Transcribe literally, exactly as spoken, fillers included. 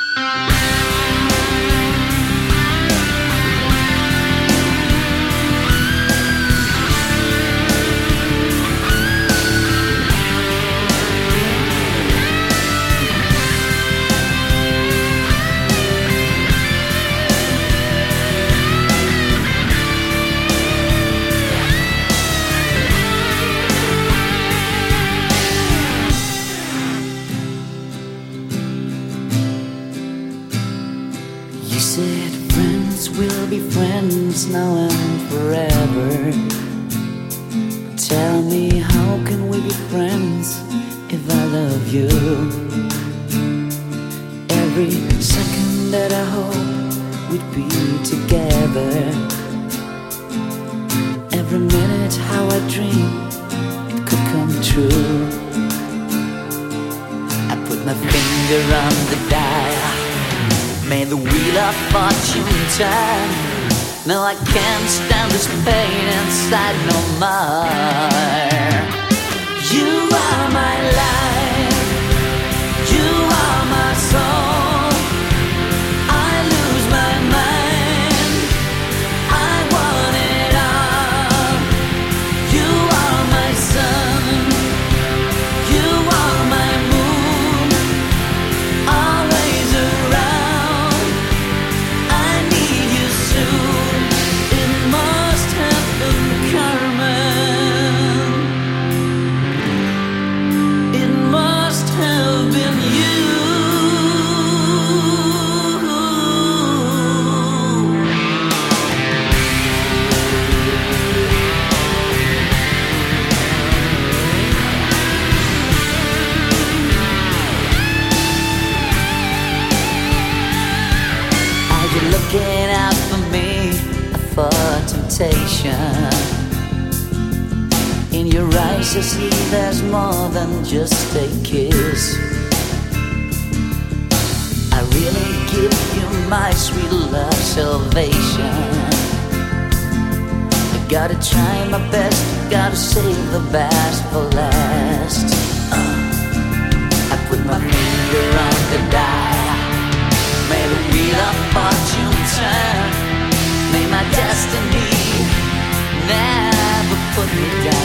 You said friends will be friends now and forever. Tell me, how can we be friends if I love you? Every second that I hope we'd be together, every minute how I dream it could come true. I put my finger on the dial, may the wheel of fortune turn. No, I can't stand this pain inside no more. You are my life, you are my soul. I lose my mind, I want it all. You are my sun, you are my moon, always around. I need you soon, it must have been Carmen, it must have been you. Are you looking out for me, for temptation? In your eyes I see there's more than just a kiss. I really give you my sweet love salvation. I gotta try my best, gotta save the best for last. uh, I put my finger on the dial, may the wheel of fortune turn, may my destiny never put me down.